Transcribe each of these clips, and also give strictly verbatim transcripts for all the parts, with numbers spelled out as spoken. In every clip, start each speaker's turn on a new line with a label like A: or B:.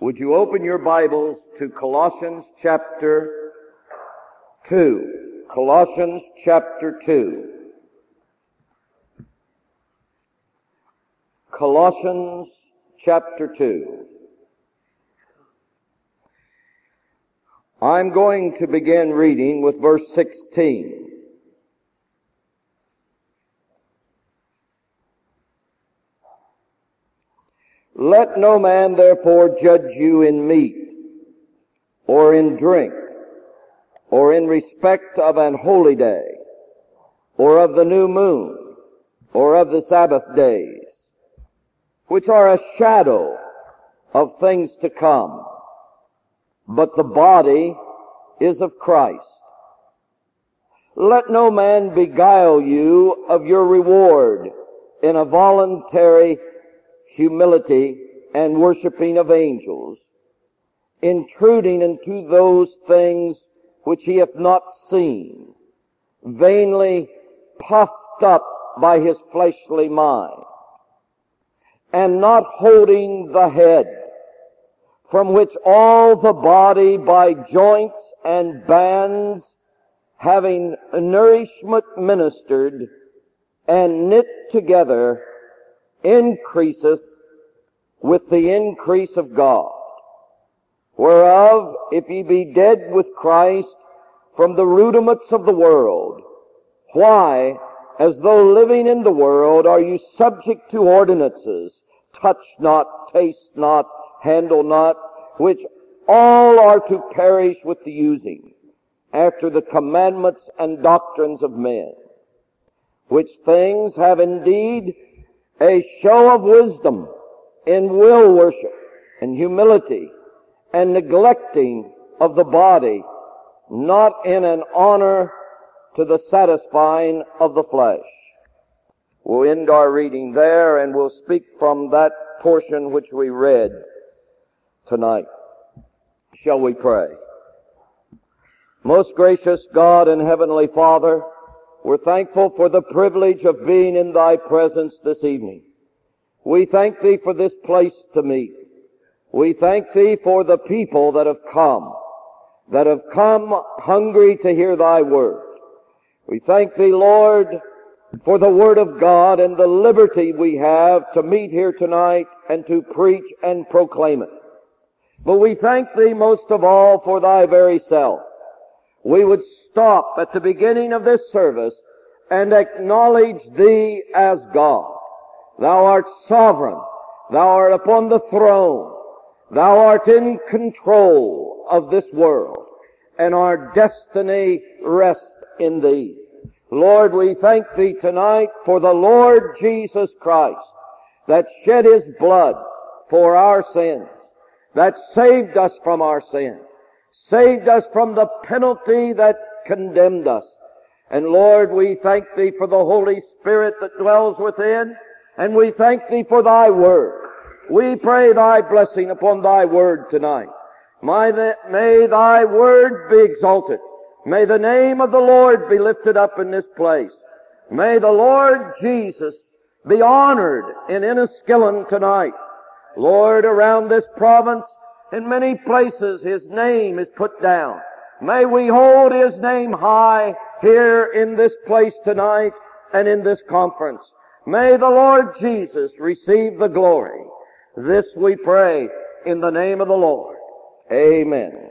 A: Would you open your Bibles to Colossians chapter two? Colossians chapter two. Colossians chapter two. I'm going to begin reading with verse sixteen. Let no man therefore judge you in meat, or in drink, or in respect of an holy day, or of the new moon, or of the Sabbath days, which are a shadow of things to come. But the body is of Christ. Let no man beguile you of your reward in a voluntary humility and worshiping of angels, intruding into those things which he hath not seen, vainly puffed up by his fleshly mind, and not holding the head, from which all the body by joints and bands, having nourishment ministered and knit together, increaseth with the increase of God. Whereof, if ye be dead with Christ from the rudiments of the world, why, as though living in the world, are you subject to ordinances, touch not, taste not, handle not, which all are to perish with the using, after the commandments and doctrines of men, which things have indeed a show of wisdom in will worship and humility and neglecting of the body, not in an honor to the satisfying of the flesh. We'll end our reading there, and we'll speak from that portion which we read tonight. Shall we pray? Most gracious God and Heavenly Father, we're thankful for the privilege of being in Thy presence this evening. We thank Thee for this place to meet. We thank Thee for the people that have come, that have come hungry to hear Thy word. We thank Thee, Lord, for the word of God and the liberty we have to meet here tonight and to preach and proclaim it. But we thank Thee most of all for Thy very self. We would stop at the beginning of this service and acknowledge Thee as God. Thou art sovereign. Thou art upon the throne. Thou art in control of this world, and our destiny rests in Thee. Lord, we thank Thee tonight for the Lord Jesus Christ that shed His blood for our sins, that saved us from our sins, saved us from the penalty that condemned us. And Lord, we thank Thee for the Holy Spirit that dwells within, and we thank Thee for Thy word. We pray Thy blessing upon Thy word tonight. May Thy word be exalted. May the name of the Lord be lifted up in this place. May the Lord Jesus be honored in Enniskillen tonight. Lord, around this province, in many places His name is put down. May we hold His name high here in this place tonight and in this conference. May the Lord Jesus receive the glory. This we pray in the name of the Lord. Amen.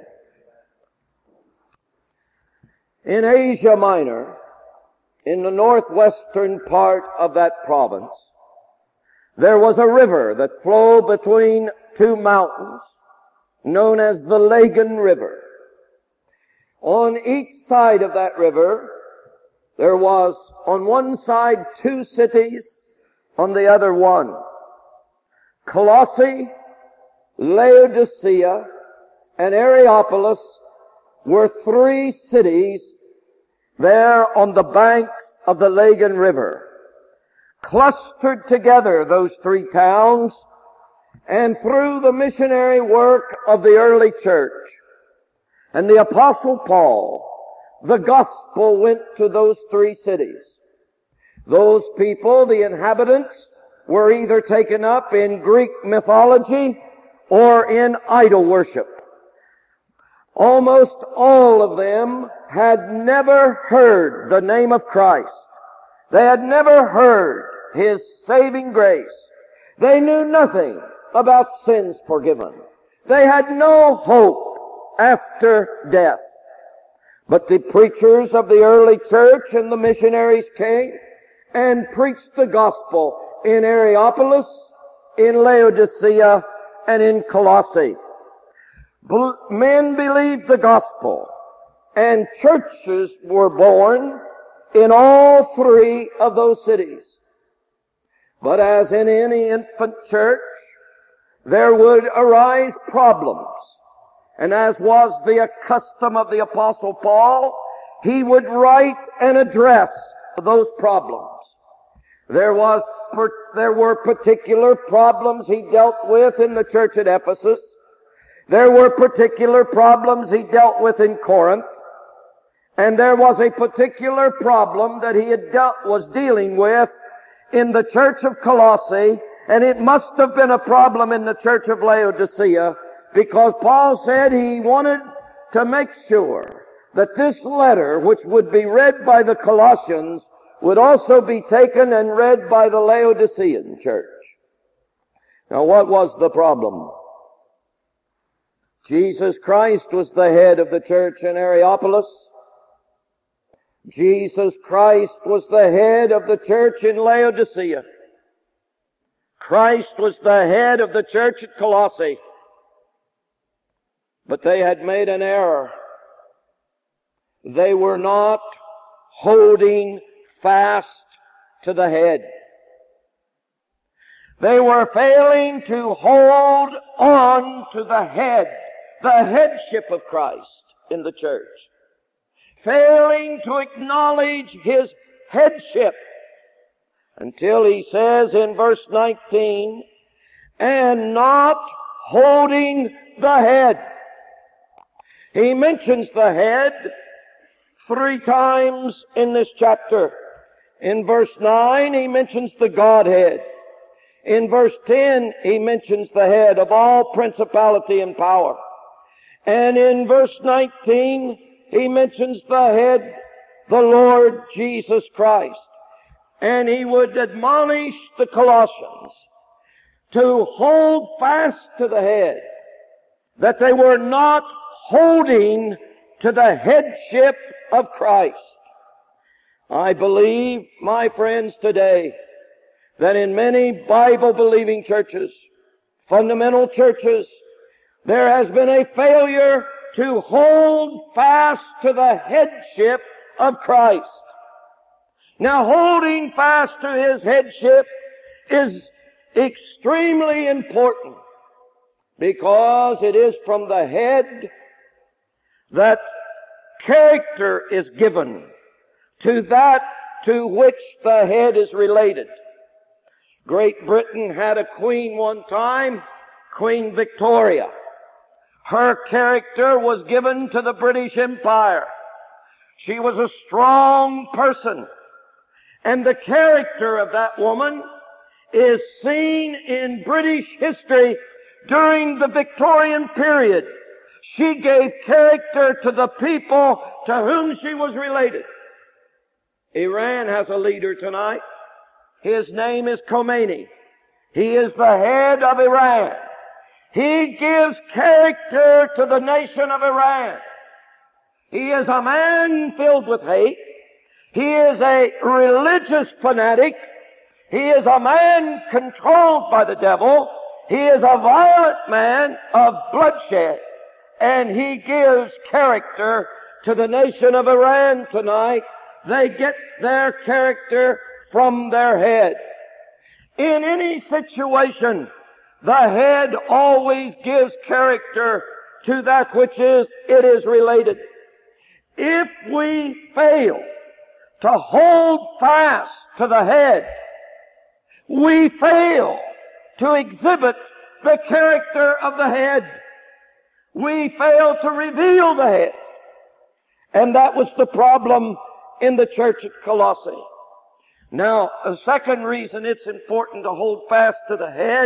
A: In Asia Minor, in the northwestern part of that province, there was a river that flowed between two mountains, known as the Lagan River. On each side of that river, there was on one side two cities, on the other one. Colossae, Laodicea, and Areopolis were three cities there on the banks of the Lagan River. Clustered together, those three towns, and through the missionary work of the early church and the Apostle Paul, the gospel went to those three cities. Those people, the inhabitants, were either taken up in Greek mythology or in idol worship. Almost all of them had never heard the name of Christ. They had never heard His saving grace. They knew nothing about sins forgiven. They had no hope after death. But the preachers of the early church and the missionaries came and preached the gospel in Areopolis, in Laodicea, and in Colossae. Men believed the gospel, and churches were born in all three of those cities. But as in any infant church, there would arise problems. And as was the custom of the Apostle Paul, he would write and address those problems. There was, there were particular problems he dealt with in the church at Ephesus. There were particular problems he dealt with in Corinth. And there was a particular problem that he had dealt, was dealing with in the church of Colossae, and it must have been a problem in the church of Laodicea, because Paul said he wanted to make sure that this letter, which would be read by the Colossians, would also be taken and read by the Laodicean church. Now, what was the problem? Jesus Christ was the head of the church in Areopolis. Jesus Christ was the head of the church in Laodicea. Christ was the head of the church at Colossae. But they had made an error. They were not holding fast to the head. They were failing to hold on to the head, the headship of Christ in the church. Failing to acknowledge His headship until He says in verse nineteen, and not holding the head. He mentions the head three times in this chapter. In verse nine, he mentions the Godhead. In verse ten, he mentions the head of all principality and power. And in verse nineteen, he mentions the head, the Lord Jesus Christ. And he would admonish the Colossians to hold fast to the head, that they were not holding to the headship of Christ. I believe, my friends, today, that in many Bible-believing churches, fundamental churches, there has been a failure to hold fast to the headship of Christ. Now, holding fast to His headship is extremely important, because it is from the head that character is given to that to which the head is related. Great Britain had a queen one time, Queen Victoria. Her character was given to the British Empire. She was a strong person. And the character of that woman is seen in British history during the Victorian period. She gave character to the people to whom she was related. Iran has a leader tonight. His name is Khomeini. He is the head of Iran. He gives character to the nation of Iran. He is a man filled with hate. He is a religious fanatic. He is a man controlled by the devil. He is a violent man of bloodshed. And he gives character to the nation of Iran tonight. They get their character from their head. In any situation, the head always gives character to that which is, it is related. If we fail to hold fast to the head, we fail to exhibit the character of the head. We fail to reveal the head. And that was the problem in the church at Colossae. Now, a second reason it's important to hold fast to the head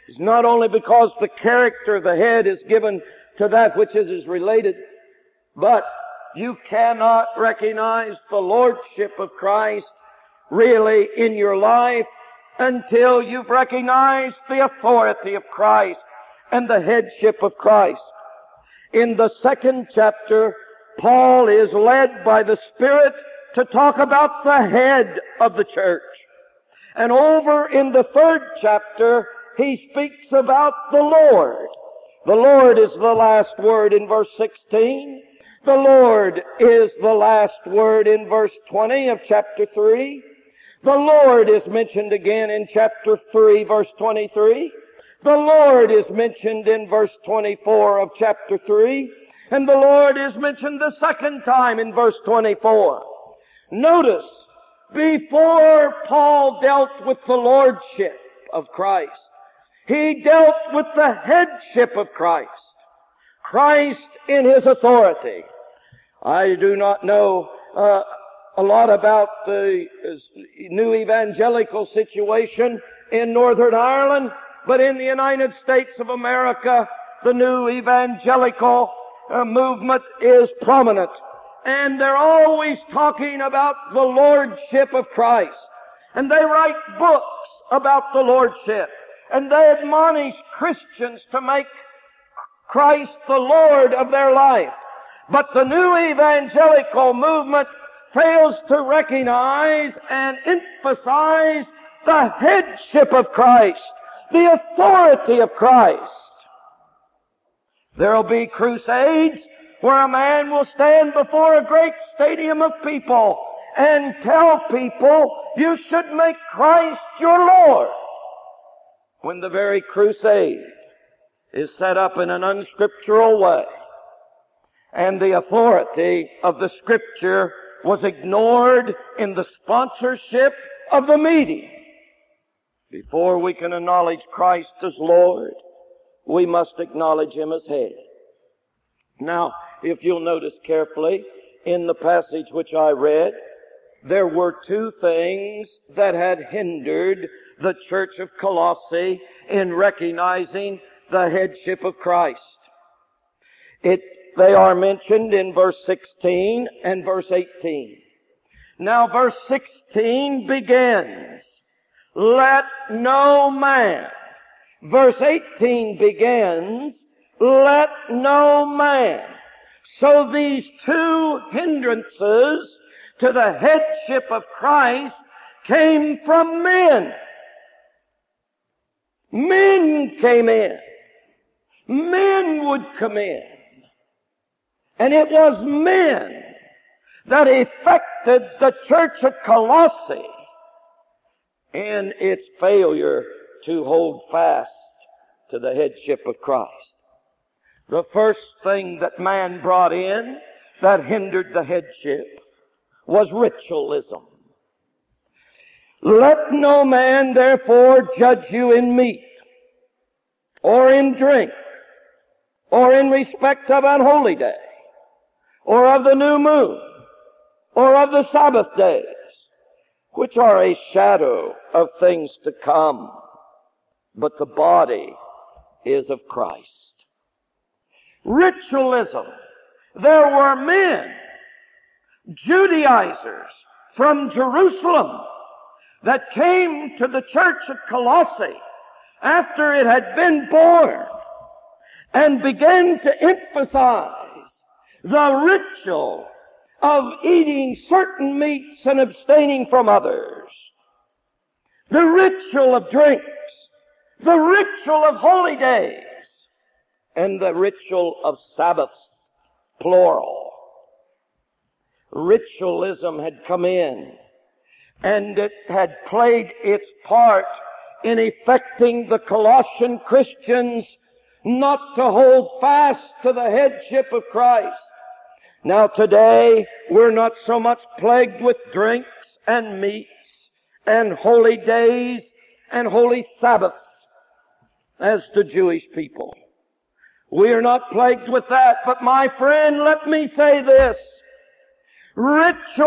A: is not only because the character of the head is given to that which is related, but you cannot recognize the lordship of Christ really in your life until you've recognized the authority of Christ and the headship of Christ. In the second chapter, Paul is led by the Spirit to talk about the head of the church. And over in the third chapter, he speaks about the Lord. The Lord is the last word in verse sixteen. The Lord is the last word in verse twenty of chapter three. The Lord is mentioned again in chapter three, verse twenty-three. The Lord is mentioned in verse twenty-four of chapter three. And the Lord is mentioned the second time in verse twenty-four. Notice, before Paul dealt with the lordship of Christ, he dealt with the headship of Christ. Christ in His authority. I do not know uh, a lot about the new evangelical situation in Northern Ireland, but in the United States of America, the new evangelical uh, movement is prominent. And they're always talking about the lordship of Christ. And they write books about the lordship. And they admonish Christians to make Christ the Lord of their life. But the new evangelical movement fails to recognize and emphasize the headship of Christ, the authority of Christ. There'll be crusades where a man will stand before a great stadium of people and tell people, you should make Christ your Lord, when the very crusade is set up in an unscriptural way, and the authority of the Scripture was ignored in the sponsorship of the meeting. Before we can acknowledge Christ as Lord, we must acknowledge Him as head. Now, if you'll notice carefully, in the passage which I read, there were two things that had hindered the church of Colossae in recognizing the headship of Christ. It, they are mentioned in verse sixteen and verse eighteen. Now, verse sixteen begins, let no man. Verse eighteen begins, let no man. So these two hindrances to the headship of Christ came from men. Men came in. Men would come in. And it was men that affected the church of Colossae in its failure to hold fast to the headship of Christ. The first thing that man brought in that hindered the headship was ritualism. Let no man therefore judge you in meat, or in drink, or in respect of an holy day, or of the new moon, or of the Sabbath days, which are a shadow of things to come, but the body is of Christ. Ritualism. There were men, Judaizers from Jerusalem, that came to the church of Colossae after it had been born and began to emphasize the ritual of eating certain meats and abstaining from others, the ritual of drinks, the ritual of holy days, and the ritual of Sabbaths, plural. Ritualism had come in, and it had played its part in effecting the Colossian Christians not to hold fast to the headship of Christ. Now today, we're not so much plagued with drinks and meats and holy days and holy Sabbaths as the Jewish people. We are not plagued with that, but my friend, let me say this.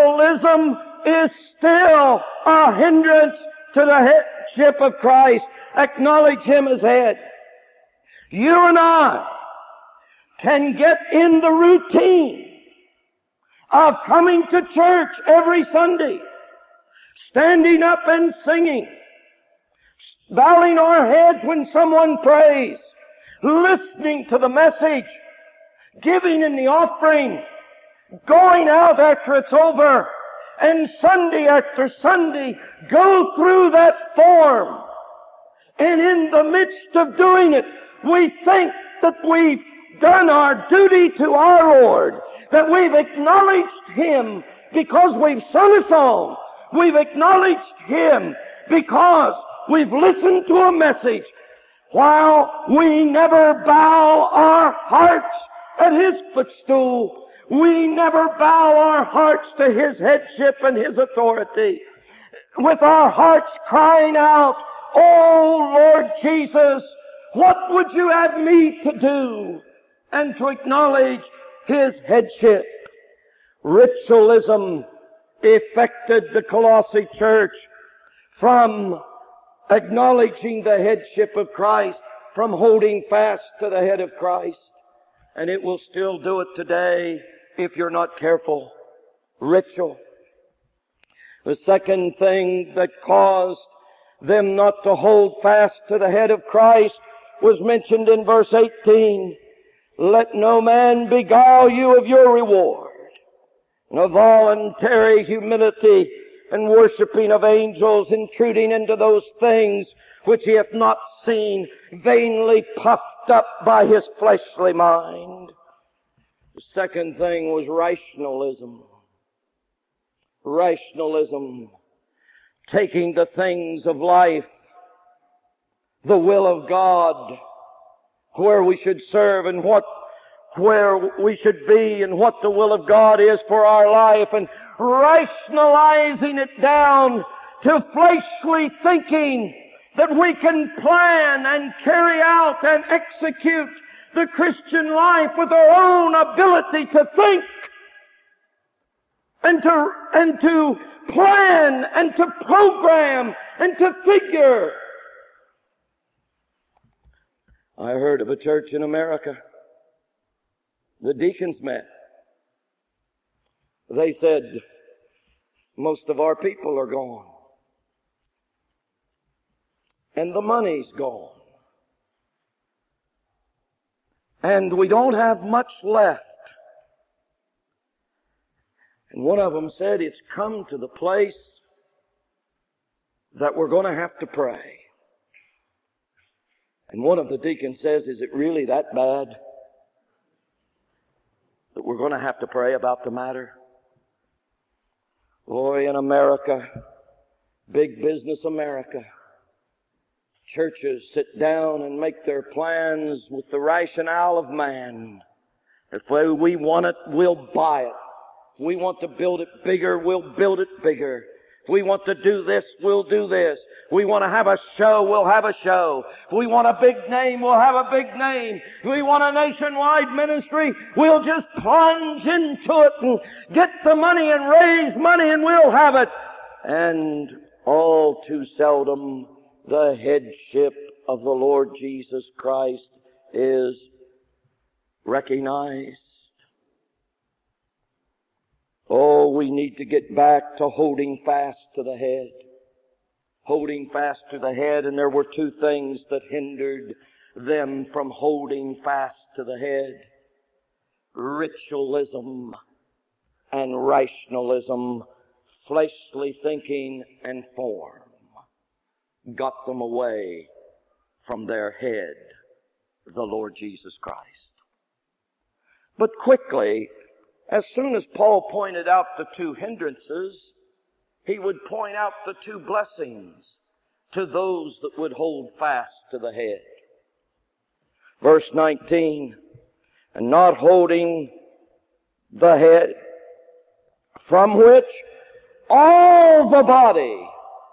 A: Ritualism is still a hindrance to the headship of Christ. acknowledge Him as head. You and I can get in the routine of coming to church every Sunday, standing up and singing, bowing our heads when someone prays, listening to the message, giving in the offering, going out after it's over, and Sunday after Sunday go through that form. And in the midst of doing it, we think that we've done our duty to our Lord, that we've acknowledged Him because we've sung a song. We've acknowledged Him because we've listened to a message, while we never bow our hearts at His footstool. We never bow our hearts to His headship and His authority, with our hearts crying out, "Oh Lord Jesus, what would you have me to do?" and to acknowledge His headship. Ritualism affected the Colossae church from acknowledging the headship of Christ, from holding fast to the head of Christ. And it will still do it today if you're not careful. Ritual. The second thing that caused them not to hold fast to the head of Christ was mentioned in verse eighteen. Let no man beguile you of your reward. No voluntary humility and worshiping of angels, intruding into those things which he hath not seen, vainly puffed up by his fleshly mind. The second thing was rationalism. Rationalism, taking the things of life, the will of God, where we should serve and what, where we should be and what the will of God is for our life, and rationalizing it down to fleshly thinking that we can plan and carry out and execute the Christian life with our own ability to think and to, and to plan and to program and to figure. I heard of a church in America. The deacons met. They said, most of our people are gone. And the money's gone. And we don't have much left. And one of them said, it's come to the place that we're going to have to pray. And one of the deacons says, is it really that bad that we're going to have to pray about the matter? Boy, in America, big business America, churches sit down and make their plans with the rationale of man. If we want it, we'll buy it. If we want to build it bigger, we'll build it bigger. If we want to do this, we'll do this. If we want to have a show, we'll have a show. If we want a big name, we'll have a big name. If we want a nationwide ministry, we'll just plunge into it and get the money and raise money and we'll have it. And all too seldom, the headship of the Lord Jesus Christ is recognized. Oh, we need to get back to holding fast to the head. Holding fast to the head, and there were two things that hindered them from holding fast to the head. Ritualism and rationalism, fleshly thinking and form, got them away from their head, the Lord Jesus Christ. But quickly, as soon as Paul pointed out the two hindrances, he would point out the two blessings to those that would hold fast to the head. Verse nineteen, and not holding the head, from which all the body,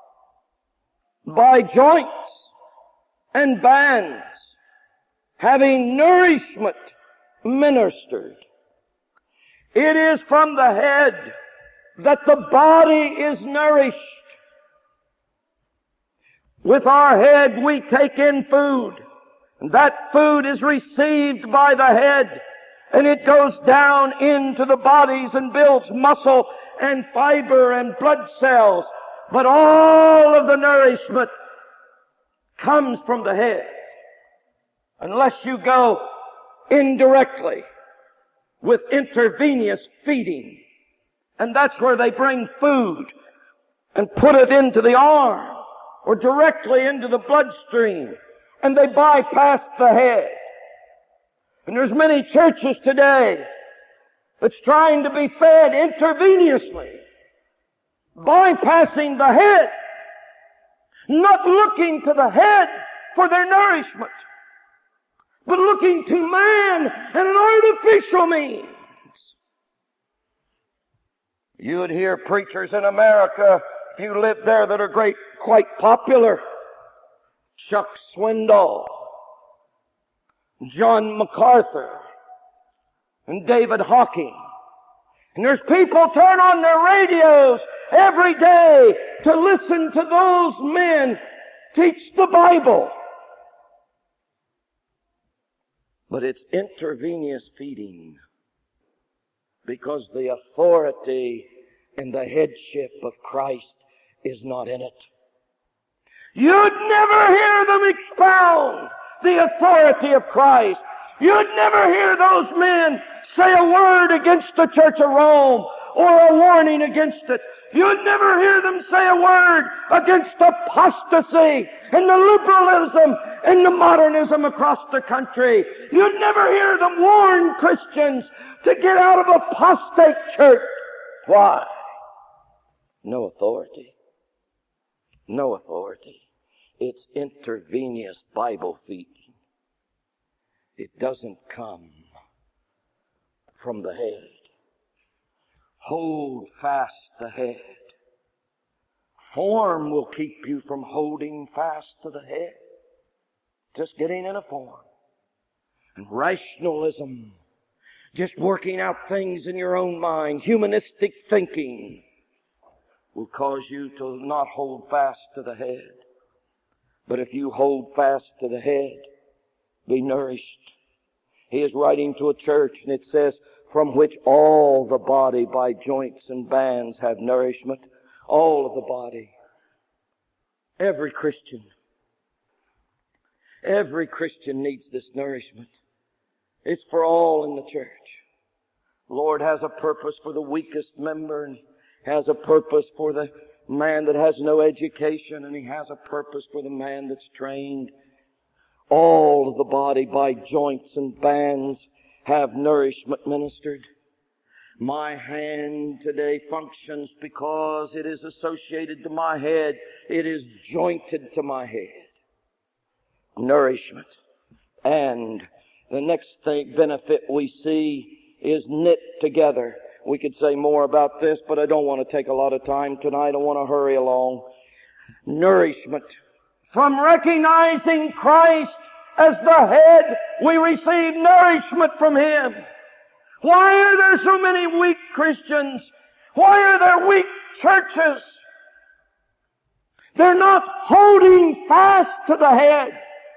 A: by joints and bands, having nourishment ministered. It is from the head that the body is nourished. With our head we take in food. And that food is received by the head. And it goes down into the bodies and builds muscle and fiber and blood cells. But all of the nourishment comes from the head. Unless you go indirectly with intravenous feeding. And that's where they bring food and put it into the arm or directly into the bloodstream. And they bypass the head. And there's many churches today that's trying to be fed intravenously, bypassing the head, not looking to the head for their nourishment, but looking to man and an artificial means. You would hear preachers in America, if you live there, that are great, quite popular. Chuck Swindoll, John MacArthur, and David Hawking. And there's people turn on their radios every day to listen to those men teach the Bible. But it's intravenous feeding, because the authority and the headship of Christ is not in it. You'd never hear them expound the authority of Christ. You'd never hear those men say a word against the Church of Rome or a warning against it. You'd never hear them say a word against apostasy and the liberalism and the modernism across the country. You'd never hear them warn Christians to get out of apostate church. Why? No authority. No authority. It's intravenous Bible feeding. It doesn't come from the head. Hold fast the head. Form will keep you from holding fast to the head. Just getting in a form. And rationalism, just working out things in your own mind, humanistic thinking, will cause you to not hold fast to the head. But if you hold fast to the head, be nourished. He is writing to a church, and it says, from which all the body by joints and bands have nourishment. All of the body. Every Christian. Every Christian needs this nourishment. It's for all in the church. The Lord has a purpose for the weakest member, and has a purpose for the man that has no education, and He has a purpose for the man that's trained. All of the body by joints and bands have nourishment ministered. My hand today functions because it is associated to my head. It is jointed to my head. Nourishment. And the next thing, benefit we see is knit together. We could say more about this, but I don't want to take a lot of time tonight. I want to hurry along. Nourishment. From recognizing Christ as the head, we receive nourishment from Him. Why are there so many weak Christians? Why are there weak churches? They're not holding fast to the head.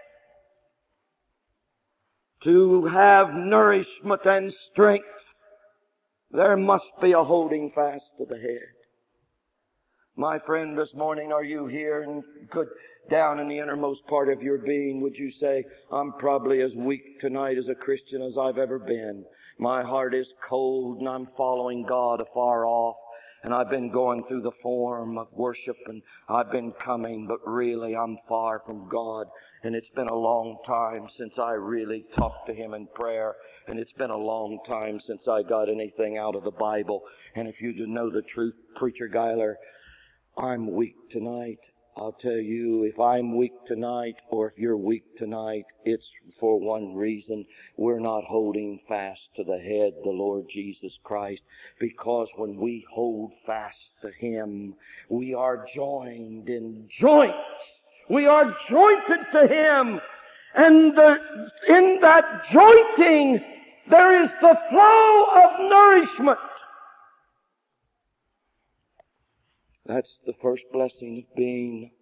A: To have nourishment and strength, there must be a holding fast to the head. My friend, this morning, are you here and could, down in the innermost part of your being, would you say, I'm probably as weak tonight as a Christian as I've ever been. My heart is cold and I'm following God afar off. And I've been going through the form of worship and I've been coming, but really I'm far from God. And it's been a long time since I really talked to Him in prayer. And it's been a long time since I got anything out of the Bible. And if you to know the truth, Preacher Geiler, I'm weak tonight. I'll tell you, if I'm weak tonight or if you're weak tonight, it's for one reason. We're not holding fast to the head, the Lord Jesus Christ. Because when we hold fast to Him, we are joined in joints. We are jointed to Him. And the, in that jointing, there is the flow of nourishment. That's the first blessing of being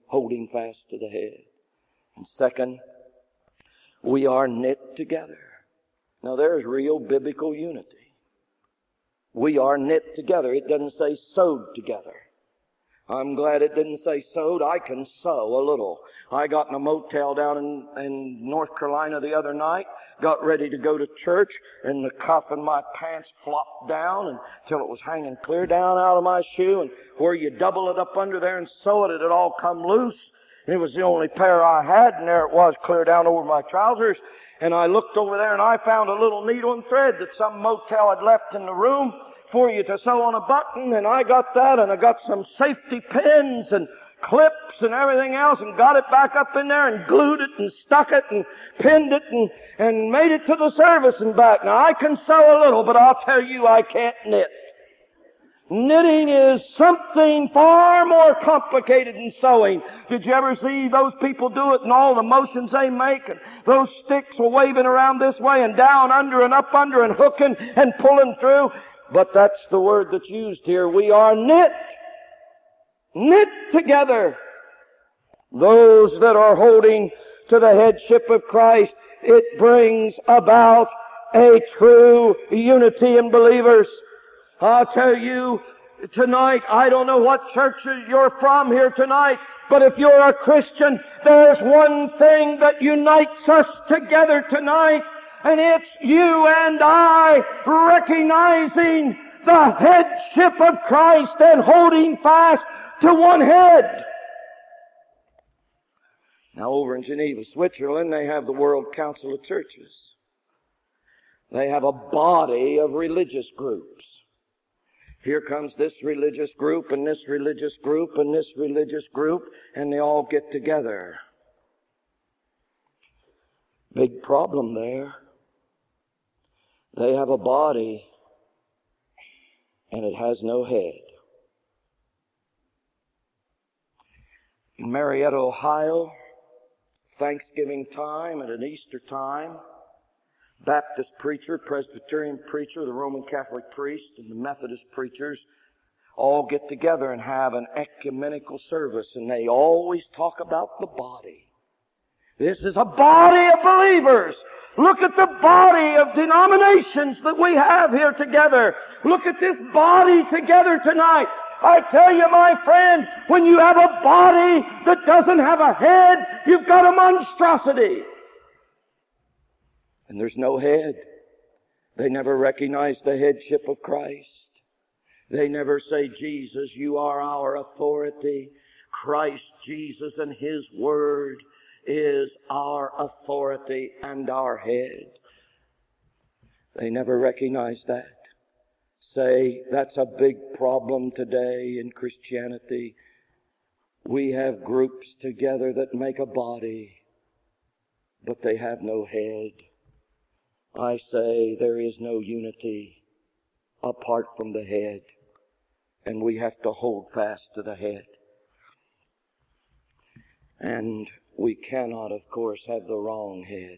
A: holding fast to the head. And second, we are knit together. Now there's real biblical unity. We are knit together. It doesn't say sewed together. I'm glad it didn't say sewed. I can sew a little. I got in a motel down in, in North Carolina the other night, got ready to go to church, and the cuff in my pants flopped down until it was hanging clear down out of my shoe, and where you double it up under there and sew it, it had all come loose. It was the only pair I had, and there it was clear down over my trousers. And I looked over there and I found a little needle and thread that some motel had left in the room for you to sew on a button, and I got that, and I got some safety pins and clips and everything else, and got it back up in there and glued it and stuck it and pinned it and, and made it to the service and back. Now I can sew a little, but I'll tell you I can't knit. Knitting is something far more complicated than sewing. Did you ever see those people do it and all the motions they make, and those sticks are waving around this way and down under and up under and hooking and pulling through? But that's the word that's used here. We are knit. Knit together. Those that are holding to the headship of Christ, it brings about a true unity in believers. I'll tell you tonight, I don't know what church you're from here tonight, but if you're a Christian, there's one thing that unites us together tonight, and it's you and I recognizing the headship of Christ and holding fast to one head. Now over in Geneva, Switzerland, they have the World Council of Churches. They have a body of religious groups. Here comes this religious group and this religious group and this religious group, and they all get together. Big problem there. They have a body and it has no head. In Marietta, Ohio, Thanksgiving time and an Easter time, Baptist preacher, Presbyterian preacher, the Roman Catholic priest, and the Methodist preachers all get together and have an ecumenical service, and they always talk about the body. This is a body of believers. Look at the body of denominations that we have here together. Look at this body together tonight. I tell you, my friend, when you have a body that doesn't have a head, you've got a monstrosity. And there's no head. They never recognize the headship of Christ. They never say, Jesus, you are our authority. Christ Jesus and His Word is our authority and our head. They never recognize that. Say, that's a big problem today in Christianity. We have groups together that make a body, but they have no head. I say there is no unity apart from the head, and we have to hold fast to the head. And we cannot, of course, have the wrong head.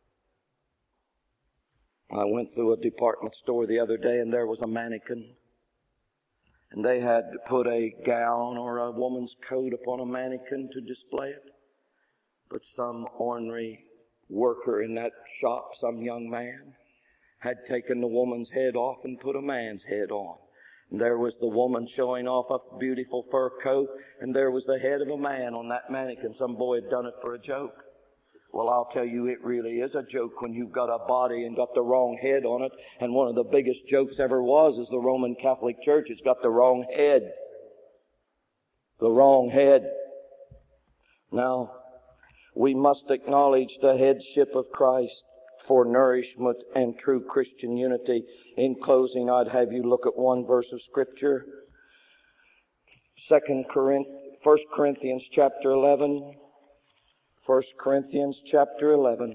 A: I went through a department store the other day, and there was a mannequin, and they had put a gown or a woman's coat upon a mannequin to display it. But some ornery worker in that shop, some young man, had taken the woman's head off and put a man's head on. And there was the woman showing off a beautiful fur coat, and there was the head of a man on that mannequin. Some boy had done it for a joke. Well, I'll tell you, it really is a joke when you've got a body and got the wrong head on it. And one of the biggest jokes ever was is the Roman Catholic Church. It's got the wrong head. The wrong head. Now, we must acknowledge the headship of Christ for nourishment and true Christian unity. In closing, I'd have you look at one verse of Scripture. Second Corinthians, First Corinthians chapter eleven. First Corinthians chapter eleven.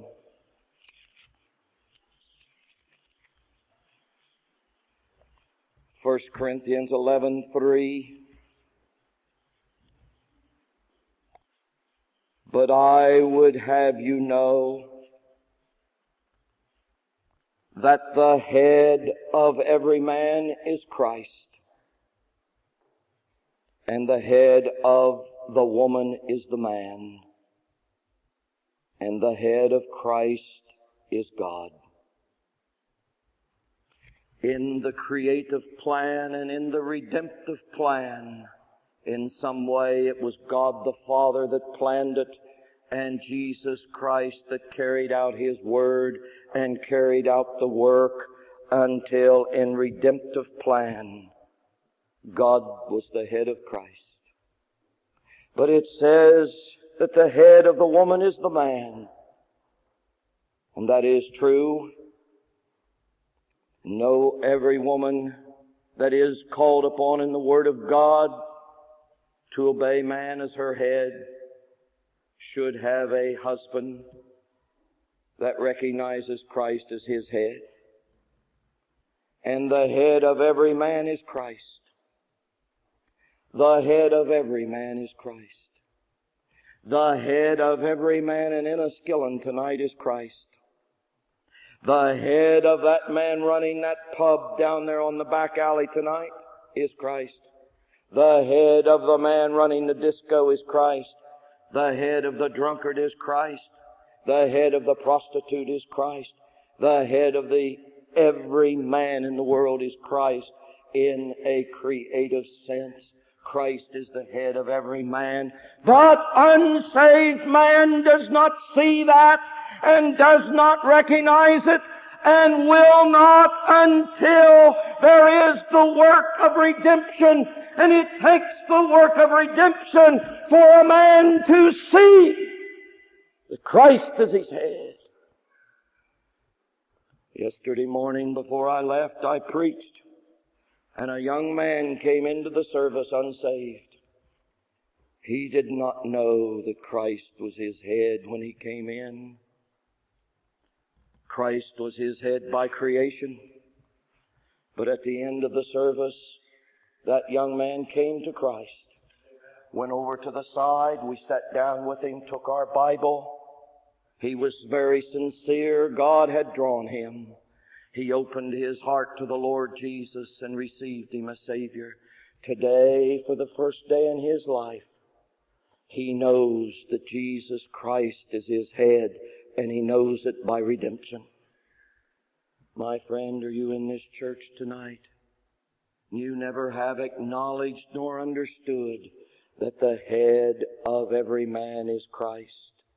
A: First Corinthians eleven three. But I would have you know that the head of every man is Christ, and the head of the woman is the man, and the head of Christ is God. In the creative plan and in the redemptive plan, in some way it was God the Father that planned it, and Jesus Christ that carried out His Word and carried out the work until in redemptive plan, God was the head of Christ. But it says that the head of the woman is the man. And that is true. No, every woman that is called upon in the Word of God to obey man as her head should have a husband that recognizes Christ as his head. And the head of every man is Christ. The head of every man is Christ. The head of every man in Enniskillen tonight is Christ. The head of that man running that pub down there on the back alley tonight is Christ. The head of the man running the disco is Christ. The head of the drunkard is Christ. The head of the prostitute is Christ. The head of the every man in the world is Christ in a creative sense. Christ is the head of every man. But unsaved man does not see that and does not recognize it and will not until there is the work of redemption. And it takes the work of redemption for a man to see that Christ is his head. Yesterday morning before I left, I preached, and a young man came into the service unsaved. He did not know that Christ was his head when he came in. Christ was his head by creation. But at the end of the service, that young man came to Christ, went over to the side, we sat down with him, took our Bible. He was very sincere. God had drawn him. He opened his heart to the Lord Jesus and received Him as Savior. Today, for the first day in his life, he knows that Jesus Christ is his head, and he knows it by redemption. My friend, are you in this church tonight? You never have acknowledged nor understood that the head of every man is Christ.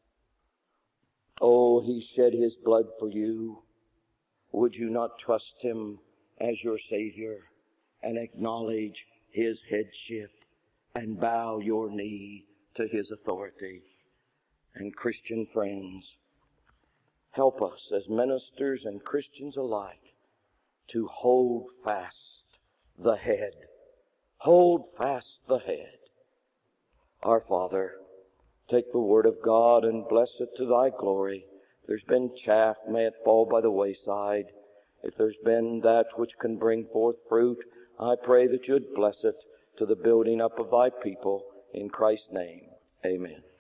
A: Oh, He shed His blood for you. Would you not trust Him as your Savior and acknowledge His headship and bow your knee to His authority? And Christian friends, help us as ministers and Christians alike to hold fast the head. Hold fast the head. Our Father, take the Word of God and bless it to Thy glory. If there's been chaff, may it fall by the wayside. If there's been that which can bring forth fruit, I pray that You'd bless it to the building up of Thy people. In Christ's name, amen.